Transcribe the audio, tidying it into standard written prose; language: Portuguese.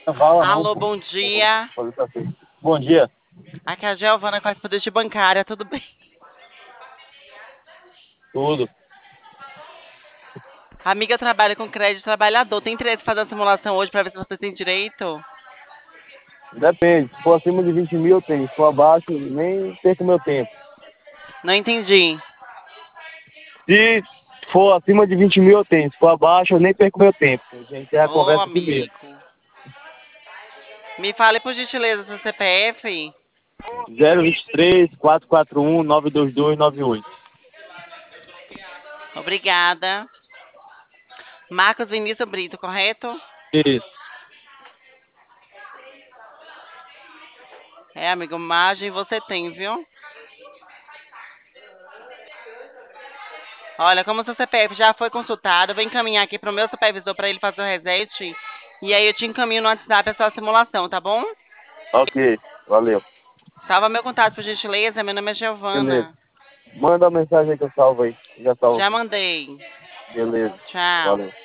Fala não, Alô, pô. bom dia. Bom dia. Aqui é a Giovana, correspondente bancária, tudo bem? Tudo. A amiga trabalha com crédito trabalhador. Tem interesse em fazer a simulação hoje para ver se você tem direito? Depende. Se for acima de 20 mil, tem. Se for abaixo, nem perco meu tempo. Não entendi. Se for acima de 20 mil, eu tenho. Se for abaixo, eu nem perco meu tempo. A gente tem a Ô, conversa aqui mesmo. amigo. Me fale por gentileza seu CPF. 023 441 92298. Obrigada. Marcos Vinícius Brito, correto? Isso. É, amigo, margem você tem, viu? Olha, como seu CPF já foi consultado, eu vou encaminhar aqui para o meu supervisor para ele fazer o reset. E aí eu te encaminho no WhatsApp a sua simulação, tá bom? Ok. Valeu. Salva meu contato, por gentileza. Meu nome é Beleza. Giovana. Manda a mensagem aí que eu salvo aí. Já salvo Já aqui. mandei. Beleza. Tchau. Valeu.